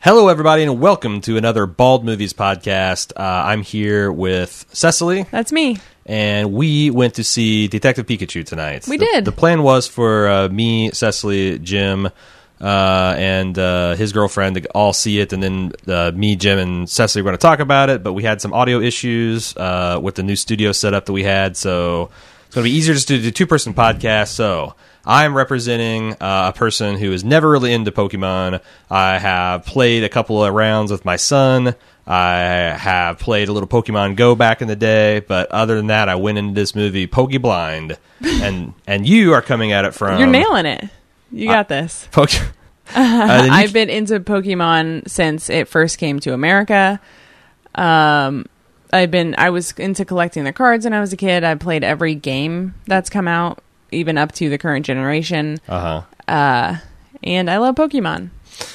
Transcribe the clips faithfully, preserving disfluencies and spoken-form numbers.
Hello, everybody, and welcome to another Bald Movies podcast. Uh, I'm here with Cecily. That's me. And we went to see Detective Pikachu tonight. We the, did. The plan was for uh, me, Cecily, Jim, uh, and uh, his girlfriend to all see it, and then uh, me, Jim, and Cecily were going to talk about it, but we had some audio issues uh, with the new studio setup that we had, so it's going to be easier just to do a two-person podcast, so I'm representing uh, a person who is never really into Pokemon. I have played a couple of rounds with my son. I have played a little Pokemon Go back in the day, but other than that, I went into this movie Poke blind, and and you are coming at it from... You're nailing it. You got uh, this. Poke. uh, I've you... been into Pokemon since it first came to America. Um, I've been. I was into collecting the cards when I was a kid. I played every game that's come out, even up to the current generation. Uh-huh. Uh, and I love Pokemon.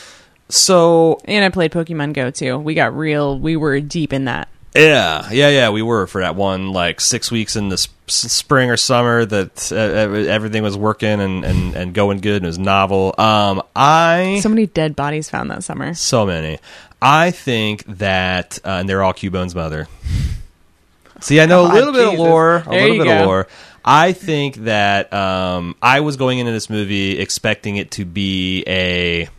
So... And I played Pokemon Go, too. We got real... We were deep in that. Yeah, yeah, yeah, we were for that one, like, six weeks in the sp- spring or summer that uh, everything was working and, and, and going good and it was novel. Um, I... So many dead bodies found that summer. So many. I think that... Uh, and they're all Cubone's mother. See, I know God, a little Jesus. bit of lore. A there little you bit go. of lore. I think that um, I was going into this movie expecting it to be a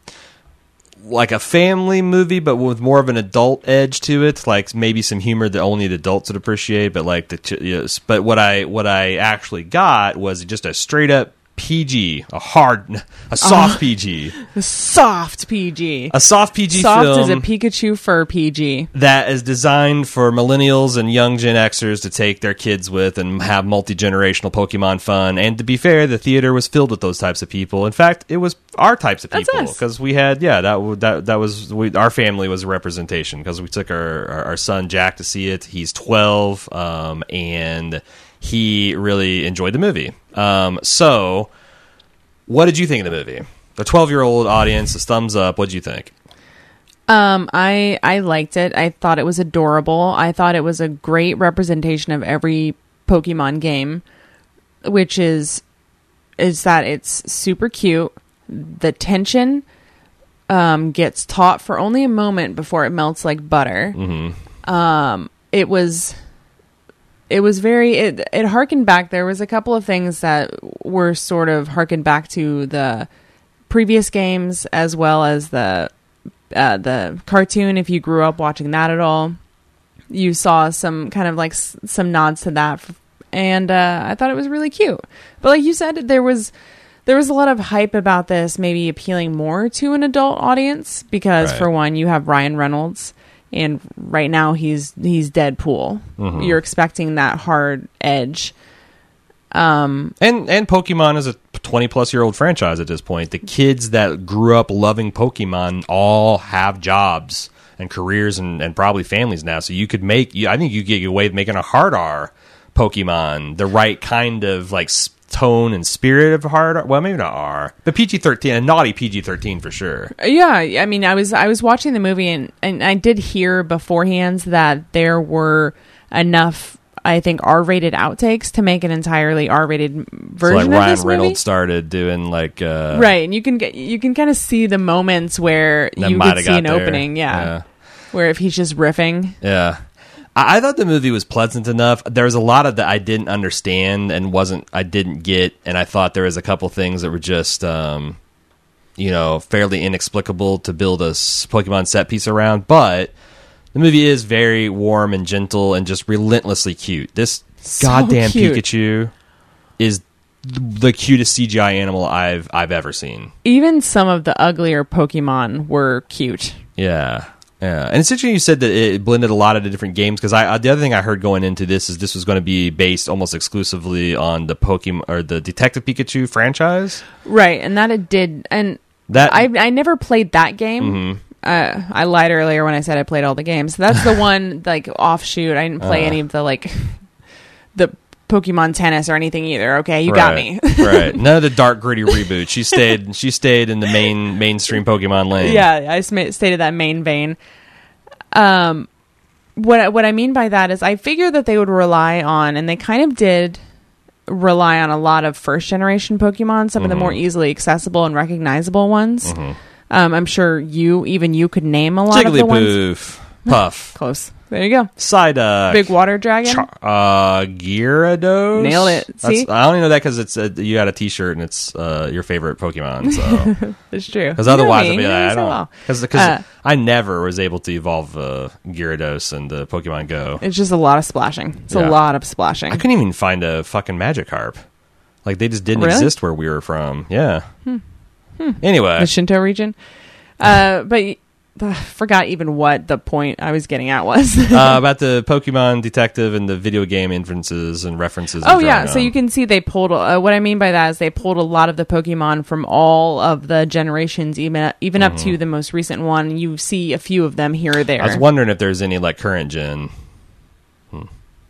like a family movie, but with more of an adult edge to it, like maybe some humor that only the adults would appreciate. But like the, you know, but what I what I actually got was just a straight up P G, a hard, a soft uh, P G, a soft P G, a soft P G soft film as a Pikachu fur P G that is designed for millennials and young Gen Xers to take their kids with and have multi-generational Pokemon fun. And to be fair, the theater was filled with those types of people. In fact, it was our types of people because we had, yeah, that that that was we, our family was a representation because we took our, our our son Jack to see it. He's twelve, um, and he really enjoyed the movie. Um, so, what did you think of the movie? The twelve-year-old audience, a thumbs up. What did you think? Um, I I liked it. I thought it was adorable. I thought it was a great representation of every Pokemon game, which is is that it's super cute. The tension um, gets taut for only a moment before it melts like butter. Mm-hmm. Um, it was... It was very, it, it harkened back. There was a couple of things that were sort of harkened back to the previous games as well as the uh, the cartoon. If you grew up watching that at all, you saw some kind of like s- some nods to that. And uh, I thought it was really cute. But like you said, there was there was a lot of hype about this maybe appealing more to an adult audience because right. For one, you have Ryan Reynolds. And right now he's he's Deadpool. Mm-hmm. You're expecting that hard edge. Um, and and Pokemon is a twenty plus year old franchise at this point. The kids that grew up loving Pokemon all have jobs and careers and, and probably families now. So you could make, I think you get your way of making a hard R Pokemon the right kind of like tone and spirit of hard R. Well, maybe not R, but P G thirteen, a naughty P G thirteen for sure. Yeah, I mean, I was I was watching the movie and, and I did hear beforehand that there were enough, I think, R-rated outtakes to make an entirely R-rated version so like of Ryan this movie. Reynolds started doing like uh, right, and you can get you can kind of see the moments where you could see an there. opening, yeah, yeah, where if he's just riffing, yeah. I thought the movie was pleasant enough. There was a lot of that I didn't understand and wasn't I didn't get, and I thought there was a couple things that were just, um, you know, fairly inexplicable to build a Pokemon set piece around. But the movie is very warm and gentle and just relentlessly cute. This so goddamn cute. Pikachu is the cutest C G I animal I've I've ever seen. Even some of the uglier Pokemon were cute. Yeah. Yeah, and it's interesting you said that it blended a lot of the different games because I, I the other thing I heard going into this is this was going to be based almost exclusively on the Pokemon or the Detective Pikachu franchise, right? And that it did, and that I I never played that game. Mm-hmm. Uh, I lied earlier when I said I played all the games. That's the one like offshoot. I didn't play uh, any of the like the Pokemon Tennis or anything either. Okay, you right, got me. Right. None of the dark gritty reboot. She stayed. She stayed in the main mainstream Pokemon lane. Yeah, I sm- stayed in that main vein. Um, what what I mean by that is I figured that they would rely on, and they kind of did rely on a lot of first generation Pokemon, some mm-hmm. of the more easily accessible and recognizable ones. Mm-hmm. Um, I'm sure you, even you, could name a lot of the ones. Jigglypuff, Puff, Close. There you go. Psyduck, Big water dragon. Char- uh, Gyarados. Nailed it. That's, See? I only know that because it's a, you got a T-shirt and it's uh, your favorite Pokemon. So It's true. because otherwise I'd you be know me. like, You know I me so don't well. because Uh, I never was able to evolve uh, Gyarados in the Pokemon Go. It's just a lot of splashing. It's Yeah. a lot of splashing. I couldn't even find a fucking Magikarp. Like they just didn't Really? exist where we were from. Yeah. Hmm. Anyway, The Shinto region. Uh, but I forgot even what the point I was getting at was. uh, about the Pokemon detective and the video game inferences and references. Oh and yeah, drawing so on. you can see they pulled. Uh, what I mean by that is they pulled a lot of the Pokemon from all of the generations, even even up to the most recent one. You see a few of them here or there. Mm-hmm. I was wondering if there's any like current gen. Hmm.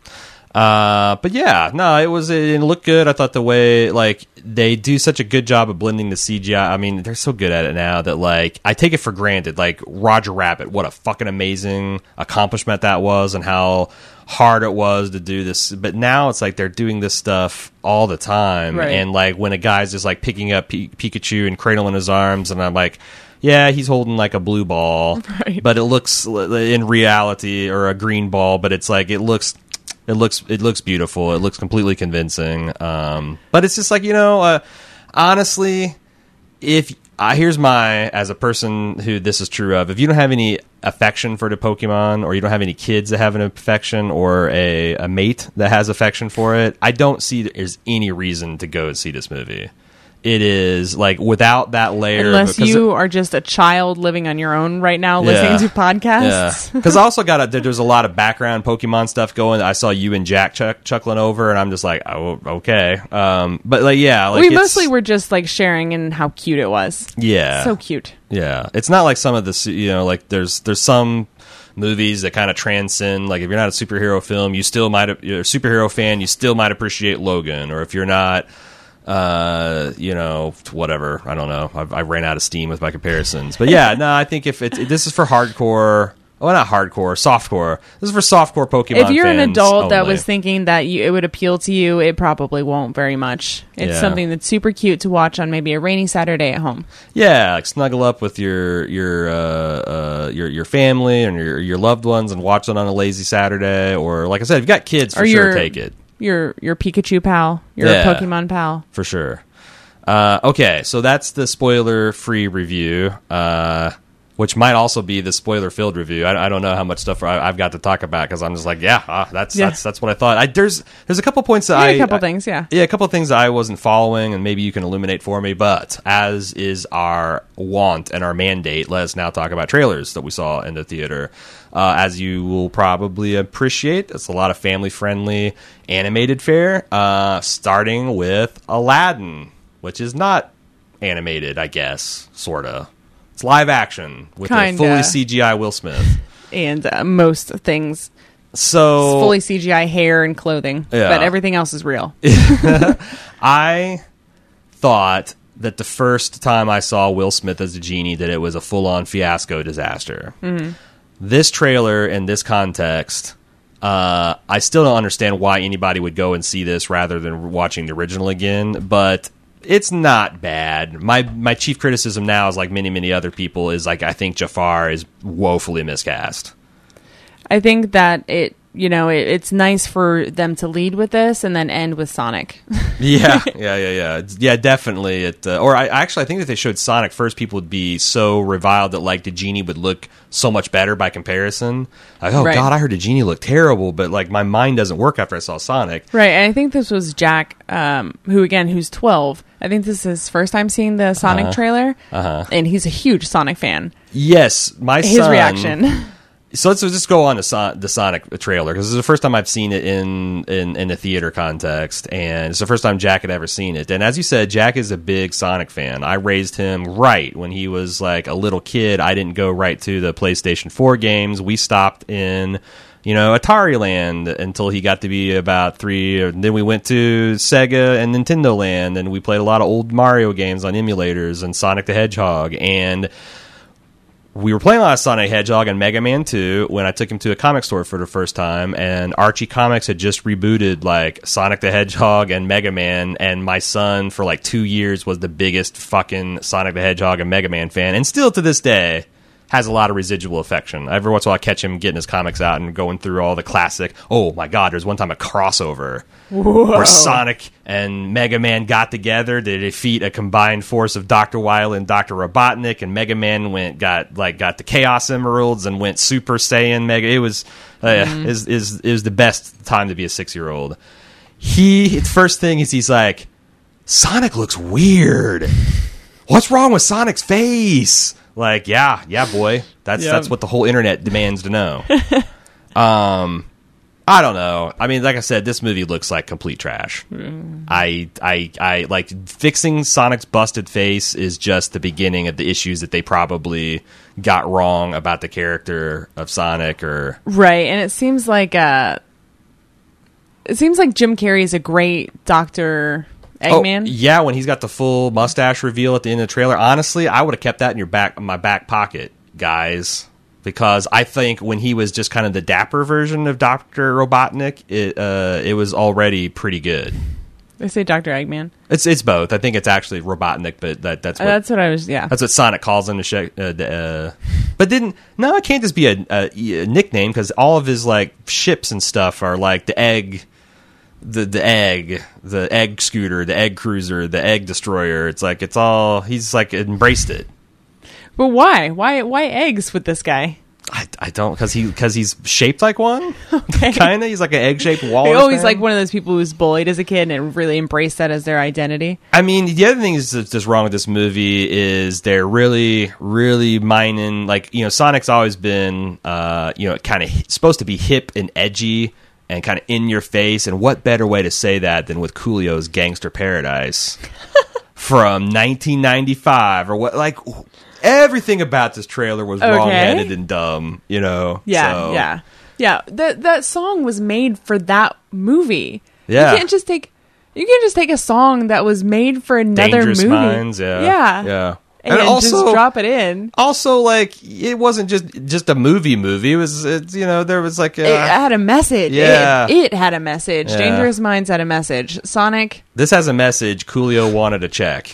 Uh, but yeah, no, it was it looked good. I thought the way like they do such a good job of blending the C G I. I mean, they're so good at it now that like I take it for granted. Like Roger Rabbit, what a fucking amazing accomplishment that was, and how hard it was to do this. But now it's like they're doing this stuff all the time, Right. and like when a guy's just like picking up P- Pikachu and cradling his arms, and I'm like. Yeah, he's holding like a blue ball, Right. but it looks in reality or a green ball, but it's like it looks it looks it looks beautiful. It looks completely convincing. Um, but it's just like, you know, uh, honestly, if uh, here's my as a person who this is true of, if you don't have any affection for the Pokemon, or you don't have any kids that have an affection, or a, a mate that has affection for it, I don't see there's any reason to go and see this movie. It is like without that layer, Unless because you are just a child living on your own right now, listening Yeah. to podcasts. because I also got a, there, there's a lot of background Pokemon stuff going. I saw you and Jack chuck, chuckling over, and I'm just like, oh, okay. Um, but like, yeah, like we it's- mostly were just like sharing in how cute it was. yeah, So cute. yeah. It's not like some of the, you know, like there's there's some movies that kind of transcend. Like if you're not a superhero film, you still might, you're a superhero fan, you still might appreciate Logan, or if you're not. Uh, you know, whatever. I don't know. I've, I ran out of steam with my comparisons, but yeah, no. I think if it's this is for hardcore, well, not hardcore, softcore. This is for softcore Pokemon. If you're an fans adult that only. was thinking that you, it would appeal to you, it probably won't very much. It's Yeah. something that's super cute to watch on maybe a rainy Saturday at home. yeah, like snuggle up with your your uh, uh, your your family and your your loved ones and watch it on a lazy Saturday, or like I said, if you've got kids, for Or sure, your- take it. Your your Pikachu pal, your Yeah. Pokemon pal. For sure. Uh, okay, so that's the spoiler-free review, uh, which might also be the spoiler-filled review. I, I don't know how much stuff I, I've got to talk about because I'm just like, yeah, uh, that's Yeah. that's that's what I thought. I, there's there's a couple points that Yeah, I a couple I- things, yeah. yeah, a couple of things that I wasn't following, and maybe you can illuminate for me. But as is our want and our mandate, let us now talk about trailers that we saw in the theater. Uh, as you will probably appreciate, it's a lot of family-friendly animated fare, uh, starting with Aladdin, which is not animated, I guess, sorta. It's live action with Kinda. a fully C G I Will Smith. And uh, most things, So fully C G I hair and clothing, Yeah. but everything else is real. I thought that the first time I saw Will Smith as a genie, that it was a full-on fiasco disaster. Mm-hmm. This trailer in this context, uh, I still don't understand why anybody would go and see this rather than watching the original again, but it's not bad. My my chief criticism now is, like many, many other people, is like I think Jafar is woefully miscast. I think that it, you know, it, it's nice for them to lead with this and then end with Sonic. Yeah, yeah, yeah, yeah, It's- yeah. Definitely. It uh, or I actually I think if they showed Sonic first, people would be so reviled that like the genie would look so much better by comparison. Like, oh Right. god, I heard the genie looked terrible, but like my mind doesn't work after I saw Sonic. Right, and I think this was Jack, um, who again, who's twelve. I think this is his first time seeing the Sonic Uh-huh. trailer, Uh-huh. and he's a huge Sonic fan. Yes, my His son, reaction. So let's just go on to Son- the Sonic trailer, because this is the first time I've seen it in, in, in a theater context, and it's the first time Jack had ever seen it. And as you said, Jack is a big Sonic fan. I raised him right when he was like a little kid. I didn't go right to the PlayStation four games. We stopped in, you know, Atari Land until he got to be about three. And then we went to Sega and Nintendo Land, and we played a lot of old Mario games on emulators and Sonic the Hedgehog. And we were playing a lot of Sonic the Hedgehog and Mega Man two when I took him to a comic store for the first time, and Archie Comics had just rebooted like Sonic the Hedgehog and Mega Man, and my son for like two years was the biggest fucking Sonic the Hedgehog and Mega Man fan, and still to this day has a lot of residual affection. Every once in a while I catch him getting his comics out and going through all the classic, oh my god, there's one time a crossover Whoa. where Sonic and Mega Man got together to defeat a combined force of Doctor Wily and Doctor Robotnik, and Mega Man went got like got the Chaos Emeralds and went Super Saiyan Mega. It was uh, mm-hmm. is is is the best time to be a six-year-old. He the first thing is he's like, Sonic looks weird. What's wrong with Sonic's face? Like, yeah, yeah, boy. That's yep. that's what the whole internet demands to know. um, I don't know. I mean, like I said, this movie looks like complete trash. Mm. I, I, I like fixing Sonic's busted face is just the beginning of the issues that they probably got wrong about the character of Sonic, or right. And it seems like uh, it seems like Jim Carrey is a great Doctor Eggman? Oh, yeah, when he's got the full mustache reveal at the end of the trailer. Honestly, I would have kept that in your back, in my back pocket, guys, because I think when he was just kind of the dapper version of Doctor Robotnik, it uh, it was already pretty good. They say Doctor Eggman. It's it's both. I think it's actually Robotnik, but that that's what, uh, that's what I was. Yeah, that's what Sonic calls him to sh- uh, uh, but didn't no, it can't just be a, a, a nickname, because all of his like ships and stuff are like the egg. The the egg, the egg scooter, the egg cruiser, the egg destroyer. It's like it's all he's like embraced it. But why? Why? Why eggs with this guy? I, I don't because he because he's shaped like one. Okay, kind of. He's like an egg shaped walrus. Oh, he's like one of those people who was bullied as a kid and really embraced that as their identity. I mean, the other thing is that's just wrong with this movie is they're really, really mining. Like, you know, Sonic's always been, uh, you know, kind of supposed to be hip and edgy and kind of in your face, and what better way to say that than with Coolio's Gangster Paradise from nineteen ninety-five, or what? Like everything about this trailer was okay. wrong-headed and dumb, you know. Yeah, so. yeah, yeah. That that song was made for that movie. Yeah, you can't just take you can't just take a song that was made for another Dangerous movie. Minds, yeah, yeah, yeah. And, and also, just drop it in. Also, like, it wasn't just just a movie movie. It was, it, you know, there was like a... It had a message. Yeah. It, it had a message. Yeah. Dangerous Minds had a message. Sonic... This has a message. Coolio wanted a check.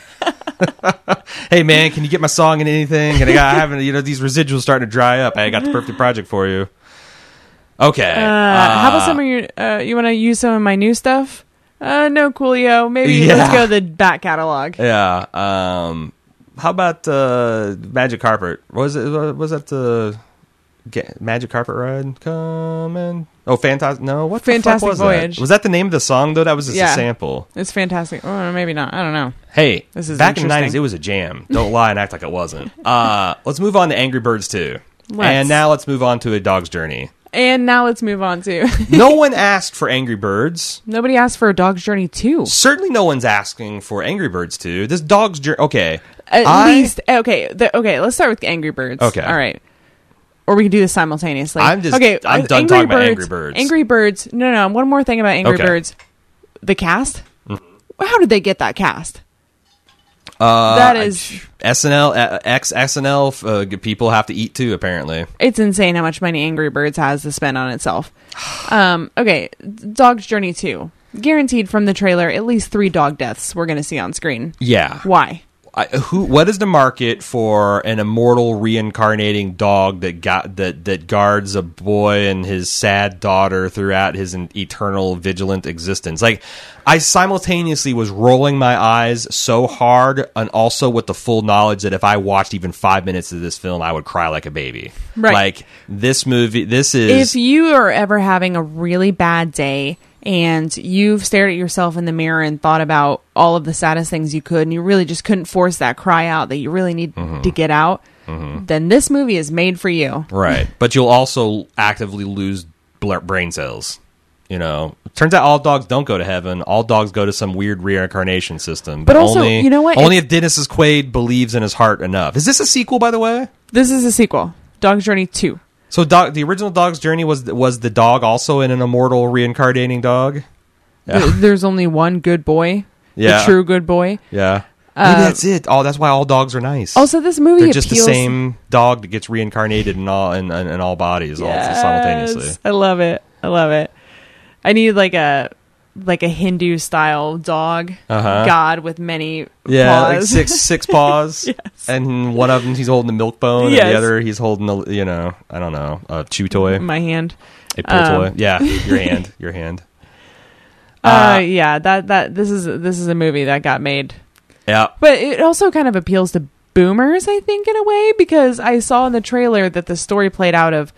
Hey, man, can you get my song in anything? And I got having, you know, these residuals starting to dry up. I got the perfect project for you. Okay. Uh, uh, how about some of your... Uh, you want to use some of my new stuff? Uh, no, Coolio. Maybe yeah. let's go to the back catalog. Yeah. Um... How about uh, Magic Carpet? Was it was that the Magic Carpet Ride? Coming. Oh, Fantastic. No, what the Fantastic fuck was Voyage. That? Was that the name of the song though? That was just yeah. a sample. It's fantastic. Or maybe not. I don't know. Hey, this is back in the nineties, it was a jam. Don't lie and act like it wasn't. Uh, let's move on to Angry Birds two, let's. and now let's move on to A Dog's Journey. And now let's move on to... No one asked for Angry Birds. Nobody asked for A Dog's Journey two. Certainly no one's asking for Angry Birds two. This Dog's Journey... Okay. At I, least... Okay, the, okay, let's start with Angry Birds. Okay. All right. Or we can do this simultaneously. I'm just... Okay, I'm done Angry talking Birds, about Angry Birds. Angry Birds... No, no, one more thing about Angry okay. Birds. The cast? Mm. How did they get that cast? Uh, that is... S N L, uh, ex-S N L uh, people have to eat too, apparently. It's insane how much money Angry Birds has to spend on itself. um, okay, Dog's Journey two. Guaranteed from the trailer, at least three dog deaths we're going to see on screen. Yeah. Why? I, who? What is the market for an immortal reincarnating dog that got that that guards a boy and his sad daughter throughout his eternal vigilant existence? Like, I simultaneously was rolling my eyes so hard, and also with the full knowledge that if I watched even five minutes of this film, I would cry like a baby. Right. Like, this movie, this is... If you are ever having a really bad day and you've stared at yourself in the mirror and thought about all of the saddest things you could, and you really just couldn't force that cry out that you really need mm-hmm. to get out, mm-hmm. then this movie is made for you. Right. But you'll also actively lose brain cells. You know, turns out all dogs don't go to heaven. All dogs go to some weird reincarnation system. But, but also, only, you know what? Only it's, if Dennis Quaid believes in his heart enough. Is this a sequel, by the way? This is a sequel. Dog's Journey two. So dog, the original Dog's Journey was was the dog also in an immortal reincarnating dog? Yeah. There's only one good boy. Yeah. The true good boy. Yeah. Maybe that's it. Oh, that's why all dogs are nice. Also, this movie They're just appeals- the same dog that gets reincarnated in all in, in, in all bodies Yes. all simultaneously. I love it. I love it. I need like a like a Hindu style dog Uh-huh. god with many Yeah, like paws. six six paws, Yes. and one of them he's holding the milk bone, Yes. and the other he's holding a you know I don't know a chew toy, My hand. a pull Um, toy. Yeah, your hand, your hand. Uh, Uh, yeah, that that this is this is a movie that got made. Yeah, But it also kind of appeals to boomers, I think, in a way, because I saw in the trailer that the story played out of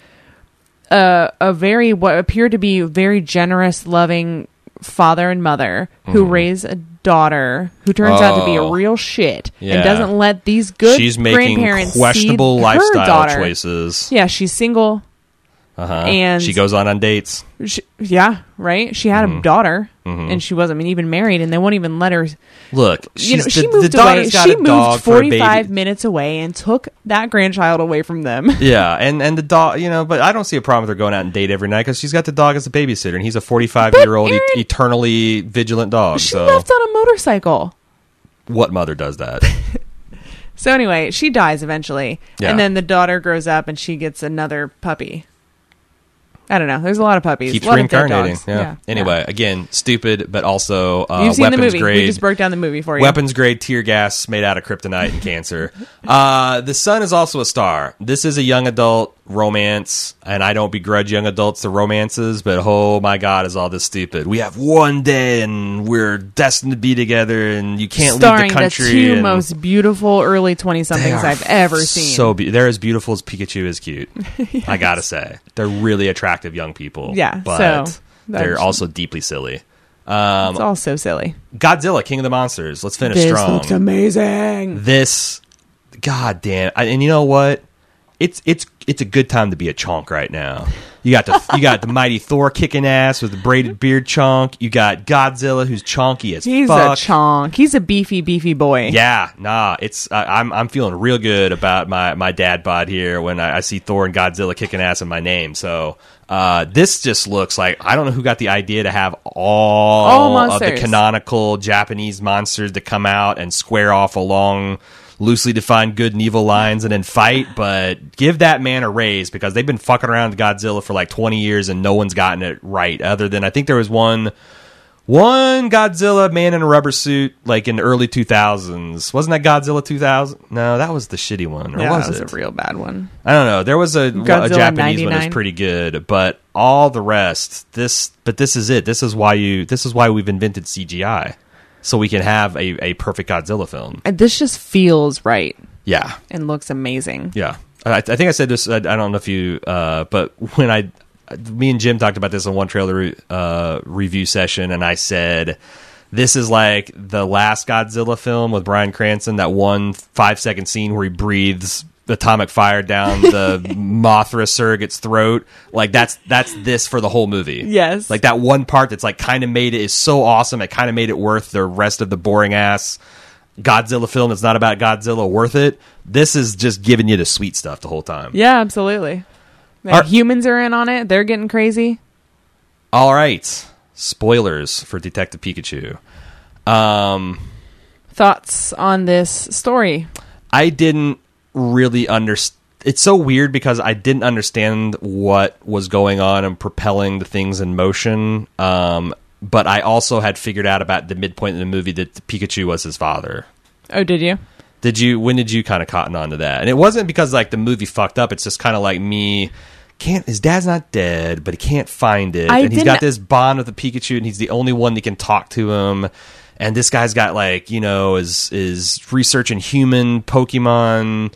uh, a very, what appeared to be very generous, loving father and mother who Mm. raise a daughter who turns out to be a Oh. real shit Yeah. and doesn't let these good she's making grandparents questionable see her lifestyle daughter. choices. Yeah, she's single. Uh-huh. And- she goes on on dates. She, yeah, right? She had Mhm. a daughter, Mhm. and she wasn't even married, and they won't even let her. Look, she's You know, she the, moved the away. daughter's got She a dog moved for a baby. forty-five minutes away and took that grandchild away from them. Yeah, and and the dog, you know, but I don't see a problem with her going out and date every night because she's got the dog as a babysitter, and he's a forty-five-year-old But, Aaron, e- eternally vigilant dog. She so, left on a motorcycle. what mother does that? So anyway, she dies eventually, Yeah. and then the daughter grows up and she gets another puppy. I don't know. There's a lot of puppies. Keeps a lot of dead reincarnating. dogs. Yeah. Anyway, again, stupid, but also uh, You've seen the weapons movie. grade. We just broke down the movie for you. Weapons grade tear gas made out of kryptonite and cancer. Uh, the Son is also a star. This is a young adult romance, and I don't begrudge young adults the romances, but oh my God, is all this stupid. We have one day, and we're destined to be together, and you can't Starring leave the country. the two and most beautiful early twenty-somethings they are I've ever seen. So be- they're as beautiful as Pikachu is cute. I gotta say, they're really attractive young people. Yeah, but so they're that's- also deeply silly. Um, It's all so silly. Godzilla, King of the Monsters. Let's finish This strong. looks amazing. This, god damn, I, and you know what? It's it's it's a good time to be a chonk right now. You got the you got the mighty Thor kicking ass with the braided beard chonk. You got Godzilla who's chonky as He's fuck. a chonk. He's a beefy, beefy boy. Yeah, nah, it's uh, I'm I'm feeling real good about my my dad bod here when I, I see Thor and Godzilla kicking ass in my name. So uh, this just looks like I don't know who got the idea to have all, All of the monsters. canonical Japanese monsters to come out and square off along loosely defined good and evil lines and then fight, but give that man a raise because they've been fucking around with Godzilla for like twenty years and no one's gotten it right. Other than I think there was one. One Godzilla man in a rubber suit, like in the early two thousands. Wasn't that Godzilla two thousand? No, that was the shitty one. Or yeah, was that was it? a real bad one. I don't know. There was a, a Godzilla Japanese one that's ninety-nine. pretty good, but all the rest, this, but this is it. This is why you, this is why we've invented C G I. So we can have a, a perfect Godzilla film. And this just feels right Yeah. and looks amazing. Yeah. I, I think I said this, I, I don't know if you, uh, but when I, me and Jim talked about this in one trailer re- uh, review session, and I said, this is like the last Godzilla film with Bryan Cranston, that one five second scene where he breathes atomic fire down the Mothra surrogate's throat. Like that's that's this for the whole movie. Yes. Like that one part that's like kind of made it is so awesome. It kind of made it worth the rest of the boring ass Godzilla film that's not about Godzilla worth it. This is just giving you the sweet stuff the whole time. Yeah, absolutely. And Are- humans are in on it. They're getting crazy. All right. Spoilers for Detective Pikachu. Um, Thoughts on this story? I didn't really understand. It's so weird because I didn't understand what was going on and propelling the things in motion. Um, but I also had figured out about the midpoint in the movie that Pikachu was his father. Oh, did you? Did you? When did you kind of cotton on to that? And it wasn't because like the movie fucked up. It's just kind of like me. Can't his dad's not dead, but he can't find it, I and he's got didn't- this bond with the Pikachu, and he's the only one that can talk to him. And this guy's got like you know is is researching human Pokemon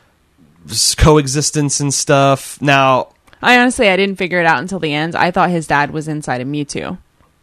s- coexistence and stuff. Now, I honestly, I didn't figure it out until the end. I thought his dad was inside of Mewtwo.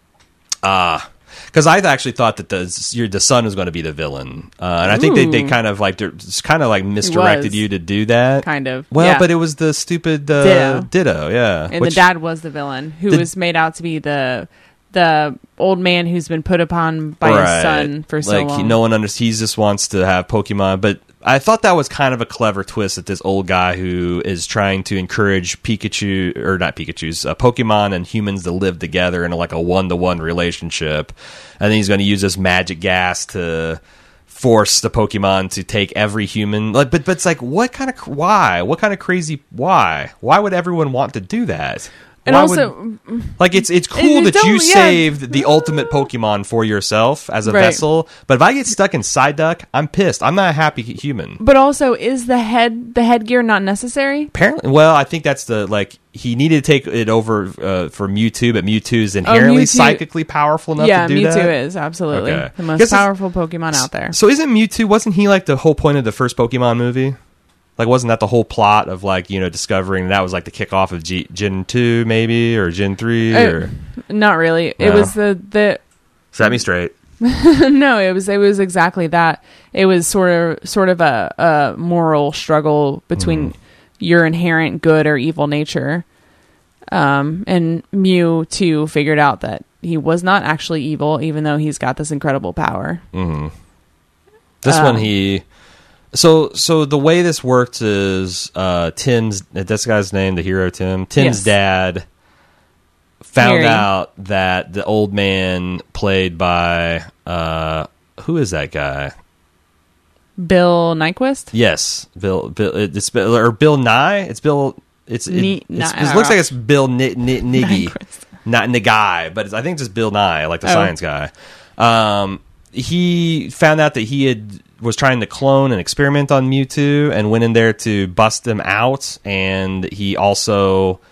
ah. Because I actually thought that the your, the son was going to be the villain, uh, and I think they, they Ooh. kind of like it's kind of like misdirected was. you to do that. Kind of. Well, yeah. but it was the stupid uh, Ditto. Ditto, yeah. And Which- the dad was the villain, who The- was made out to be the the old man who's been put upon by right. his son for so like, long. He, no one understands. He just wants to have Pokemon, but I thought that was kind of a clever twist that this old guy who is trying to encourage Pikachu or not Pikachu's uh, Pokemon and humans to live together in like a one to one relationship, and then he's going to use this magic gas to force the Pokemon to take every human. Like, but but it's like, what kind of why? What kind of crazy why? Why would everyone want to do that? And Why also, would, like it's it's cool it, it that you yeah. saved the ultimate Pokemon for yourself as a right. vessel, but if I get stuck in Psyduck, I'm pissed. I'm not a happy human. But also, is the head the headgear not necessary? Apparently, well, I think that's the like he needed to take it over uh, for Mewtwo, but Mewtwo is inherently oh, Mewtwo, psychically powerful enough yeah, to do Mewtwo that. is absolutely okay. the most powerful Pokemon out there. So isn't Mewtwo? Wasn't he like the whole point of the first Pokemon movie? Like, wasn't that the whole plot of, like, you know, discovering that was, like, the kickoff of G- Gen two, maybe, or Gen three? Or? Uh, not really. No. It was the... the Set me straight. no, it was it was exactly that. It was sort of sort of a, a moral struggle between mm. your inherent good or evil nature. Um, and Mew, too, figured out that he was not actually evil, even though he's got this incredible power. Mm-hmm. This um, one, he... So, so the way this worked is uh, Tim's. This guy's name, the hero Tim. Tim's yes. dad found Harry. out that the old man played by uh, who is that guy? Bill Nyquist. Yes, Bill. Bill. It's Bill or Bill Nye. It's Bill. It's. It, Ne- it's, nah, it looks like it's Bill N- N- Niggy, Nyquist. not Niggy, but it's, I think it's just Bill Nye, like the oh. science guy. Um, he found out that he had. was trying to clone and experiment on Mewtwo and went in there to bust him out, and he also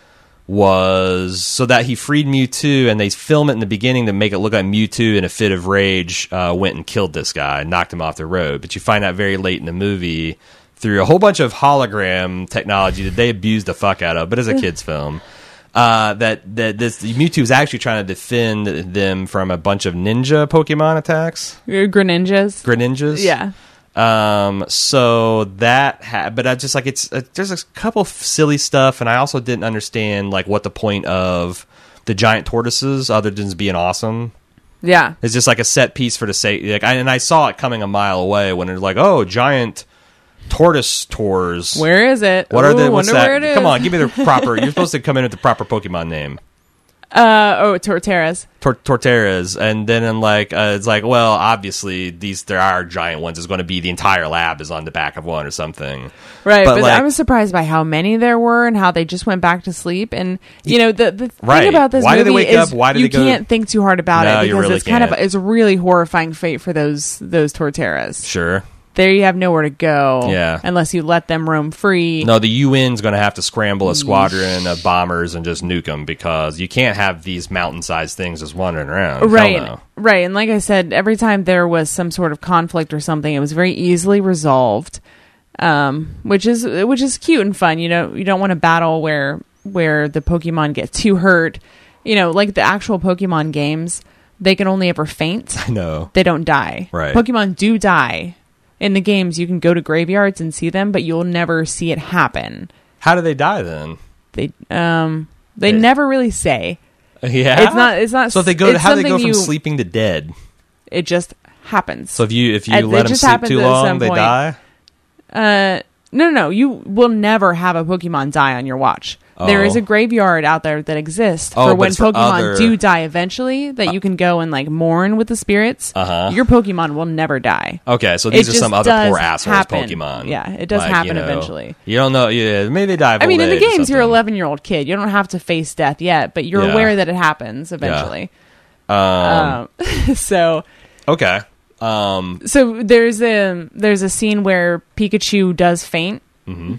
was so that he freed Mewtwo, and they film it in the beginning to make it look like Mewtwo in a fit of rage uh, went and killed this guy, knocked him off the road. But you find out very late in the movie through a whole bunch of hologram technology that they abused the fuck out of, but it's a kid's film. Uh, that that this Mewtwo is actually trying to defend them from a bunch of ninja Pokemon attacks. Greninjas. Greninjas. Yeah. Um. So that, ha- but I just like it's uh, there's a couple of silly stuff, and I also didn't understand like what the point of the giant tortoises, other than being awesome. Yeah. It's just like a set piece for the sake. Like, I, and I saw it coming a mile away when it's like, oh, giant tortoise tours. Where is it? What Ooh, are they? What's wonder that? where it is. Come on, give me the proper. You're supposed to come in with the proper Pokemon name. Uh oh, Torterras. Tor- Torterras, and then I'm like, uh, it's like, well, obviously these there are giant ones. It's going to be the entire lab is on the back of one or something, right? But, But, like, I was surprised by how many there were and how they just went back to sleep. And you know, the the right. thing about this Why movie do they wake is up? Why do you they go? can't think too hard about No, it you because really it's kind of can't. it's a really horrifying fate for those those Torterras. Sure. There you have nowhere to go, Yeah. unless you let them roam free. No, the U N's going to have to scramble a squadron of bombers and just nuke them because you can't have these mountain-sized things just wandering around. Right, Hell no. right. And like I said, every time there was some sort of conflict or something, it was very easily resolved, um, which is which is cute and fun. You know, you don't want a battle where where the Pokemon get too hurt. You know, like the actual Pokemon games, they can only ever faint. I know. They don't die. Right. Pokemon do die. In the games, you can go to graveyards and see them, but you'll never see it happen. How do they die then? They um they They- never really say. Yeah, It's not. It's not. So if they go, it's how do they go something from you- sleeping to dead? It just happens. So if you if you And it let them just sleep happens too at long, some they point. die. Uh, no, no, no. You will never have a Pokemon die on your watch. There Oh. is a graveyard out there that exists Oh, for but when it's for Pokemon other- do die eventually. That you can go and like mourn with the spirits. Uh-huh. Your Pokemon will never die. Okay, so these It are some just other does poor assholes happen. Pokemon. Yeah, it does Like, happen you know, eventually. You don't know. Yeah, maybe they die. Of I mean, old in the age or games, you're an something. eleven-year-old kid. You don't have to face death yet, but you're Yeah. aware that it happens eventually. Um, Um, so, okay. Um, so there's a there's a scene where Pikachu does faint, mm-hmm.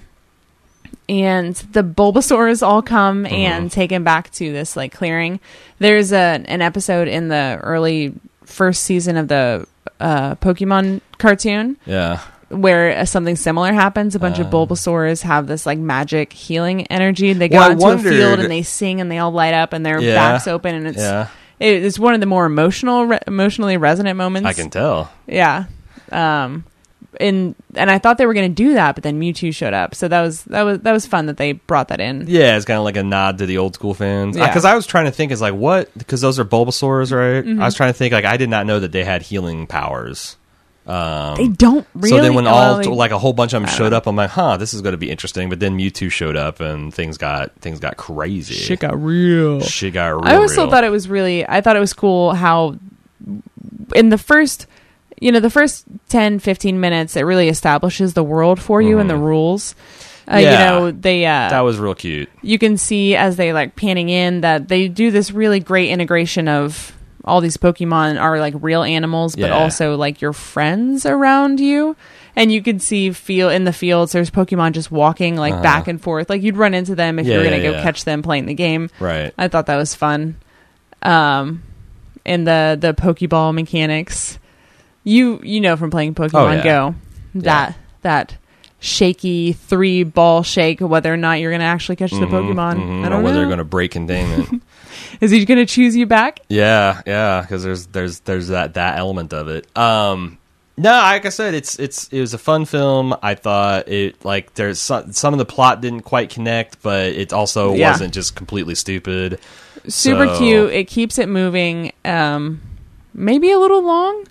and the Bulbasaurs all come Mm-hmm. and take him back to this like clearing. There's a an episode in the early first season of the uh, Pokemon cartoon Yeah. where uh, something similar happens. A bunch Uh. of Bulbasaurs have this like magic healing energy. They go Well, I out into wondered- a field and they sing and they all light up and their Yeah. backs open, and it's Yeah. it, it's one of the more emotional, re- emotionally resonant moments. I can tell. Yeah. Um, and and I thought they were going to do that, but then Mewtwo showed up, so that was that was that was fun that they brought that in. Yeah, it's kind of like a nod to the old school fans. Yeah. Because I was trying to think, is like what? Because those are Bulbasaurs, right? Mm-hmm. I was trying to think, like I did not know that they had healing powers. Um, They don't really. So then when well, all they- like a whole bunch of them I don't showed know. up, I'm like, huh, this is going to be interesting. But then Mewtwo showed up and things got things got crazy. shit got real. Shit got real. I also real. thought it was really. I thought it was cool how in the first you know, the first ten, fifteen minutes, it really establishes the world for you mm. and the rules. Uh, yeah, you know, they, uh, that was real cute. You can see as they like panning in that they do this really great integration of all these Pokemon are like real animals, but yeah. also like your friends around you. And you can see feel in the fields, there's Pokemon just walking like uh-huh. back and forth. Like you'd run into them if yeah, you're going to yeah, go yeah. catch them playing the game. Right. I thought that was fun. Um, and the, the Pokeball mechanics, you, you know, from playing Pokemon oh, yeah. Go, that, yeah. that shaky three ball shake, whether or not you're going to actually catch mm-hmm, the Pokemon. Mm-hmm. I don't or whether know. they're going to break containment. Is he going to choose you back? Yeah. Yeah. Cause there's, there's, there's that, that element of it. Um, No, like I said, it's it's it was a fun film. I thought it like there's some, some of the plot didn't quite connect, but it also yeah. wasn't just completely stupid. Super so. cute. It keeps it moving. Um, maybe a little long.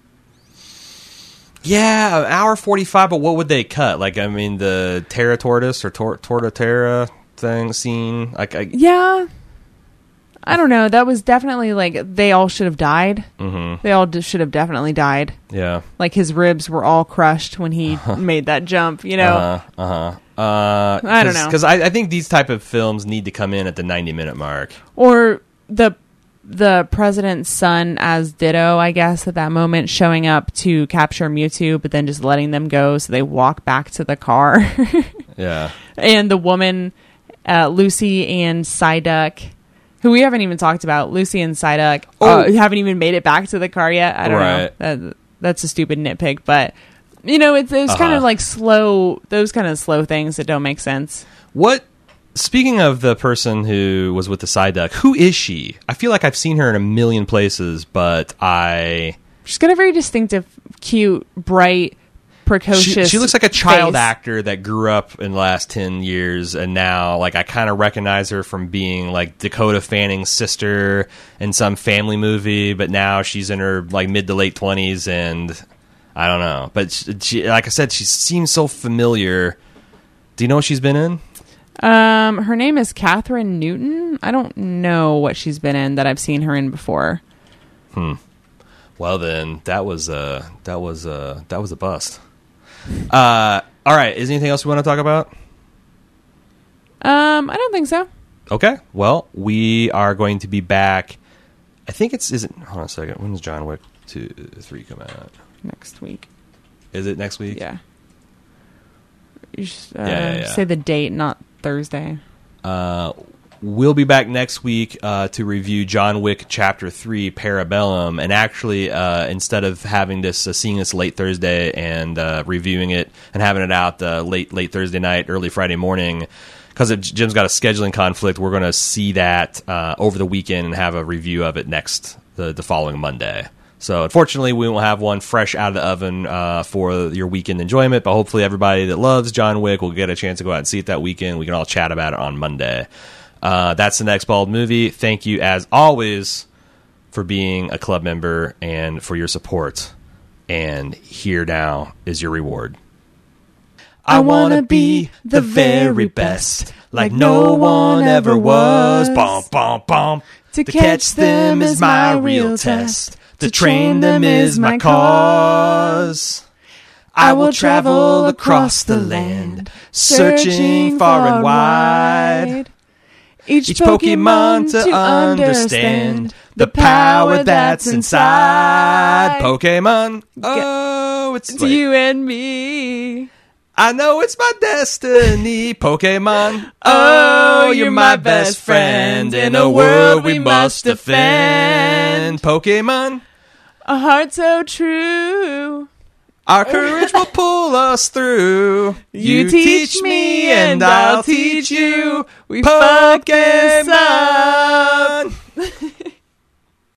Yeah, an hour forty-five. But what would they cut? Like, I mean, the Terra Tortoise or Tor- Tortoterra thing scene. Like, I, yeah. I don't know. That was definitely like they all should have died. Mm-hmm. They all d- should have definitely died. Yeah. Like his ribs were all crushed when he made that jump, you know? Uh-huh. Uh-huh. Uh, I don't know. Because I, I think these type of films need to come in at the ninety minute mark. Or the the president's son as Ditto, I guess, at that moment, showing up to capture Mewtwo, but then just letting them go so they walk back to the car. Yeah. And the woman, uh, Lucy and Psyduck, who we haven't even talked about, Lucy and Psyduck, oh. uh, haven't even made it back to the car yet. I don't right. know. That, that's a stupid nitpick, but you know, it's, it's uh-huh. kind of like slow, those kind of slow things that don't make sense. What, speaking of the person who was with the Psyduck, who is she? I feel like I've seen her in a million places, but I... She's got a very distinctive, cute, bright, precocious She, she looks like a child face. actor that grew up in the last ten years, and now like I kind of recognize her from being like Dakota Fanning's sister in some family movie, but now she's in her like mid to late twenties, and I don't know. But she, she, like I said, she seems so familiar. Do you know what she's been in? Um, her name is Catherine Newton. I don't know what she's been in that I've seen her in before. Hmm. Well then, that was uh that was uh that was a bust. Uh, all right. Is there anything else we want to talk about? Um, I don't think so. Okay. Well, we are going to be back. I think it's is it. Hold on a second. When does John Wick two, three come out? Next week. Is it next week? Yeah. You should, uh, yeah, yeah, yeah. Say the date, not Thursday. Uh, we'll be back next week uh, to review John Wick Chapter Three, Parabellum, and actually, uh, instead of having this, uh, seeing this late Thursday and uh, reviewing it and having it out uh, late late Thursday night, early Friday morning, because Jim's got a scheduling conflict, we're going to see that uh, over the weekend and have a review of it next the, the following Monday. So unfortunately, we won't have one fresh out of the oven uh, for your weekend enjoyment, but hopefully everybody that loves John Wick will get a chance to go out and see it that weekend. We can all chat about it on Monday. Uh, that's the Next Bald Movie. Thank you, as always, for being a club member and for your support. And here now is your reward. I want to be the very best, like no one ever was. Bum, bum, bum. To catch them is my real test. To train them is my cause. I will travel across the land, searching far and wide. Each Pokemon to understand the power that's inside. Pokemon, oh, it's it's you and me. I know it's my destiny. Pokemon, oh, you're my best friend in a world we must defend. Pokemon, a heart so true. Our courage will pull us through. You, you teach me and I'll teach you. We Pokemon.